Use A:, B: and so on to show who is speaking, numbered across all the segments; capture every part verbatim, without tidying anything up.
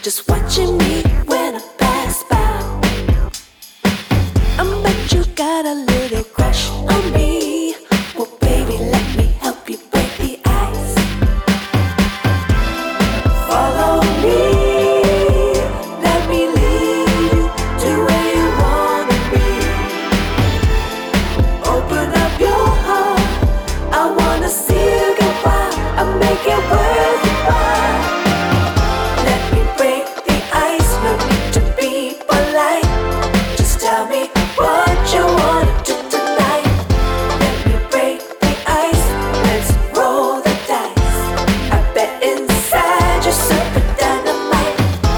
A: just watching me when I pass by. I bet you got a little crush on me. Well, baby, let me help you break the ice. Follow me, let me lead you to where you wanna be. Open up your heart, I wanna see you go wild. I make it worth it while. Let me break the ice, no need to be polite. Just tell me what you wanna do tonight. Let me break the ice, let's roll the dice. I bet inside you're super dynamite.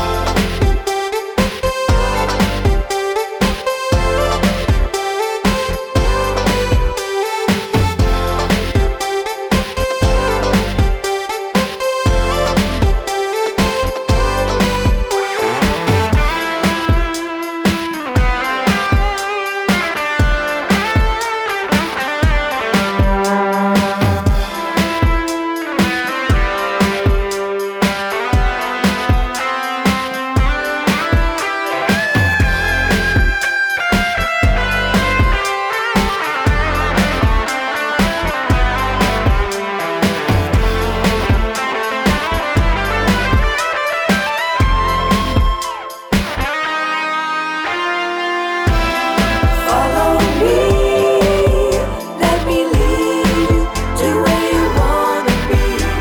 A: Follow me, let me lead you to where you wanna be.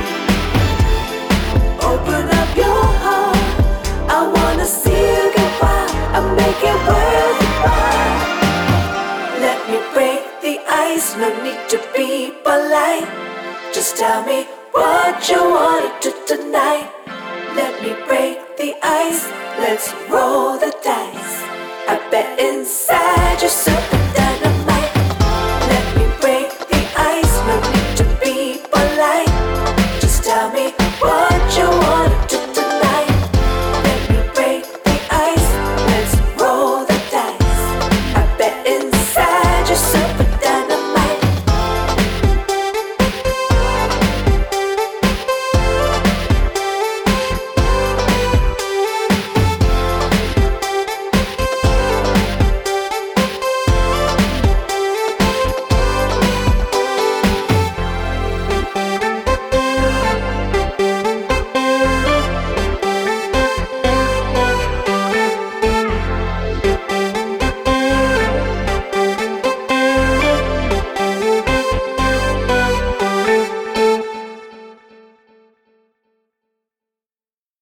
A: Open up your heart, I wanna see you get wild. I make it worth it while. Let me break the ice, no need to be polite. Just tell me what you wanna do tonight. Let me break the ice, let's roll the dice. I bet inside you're super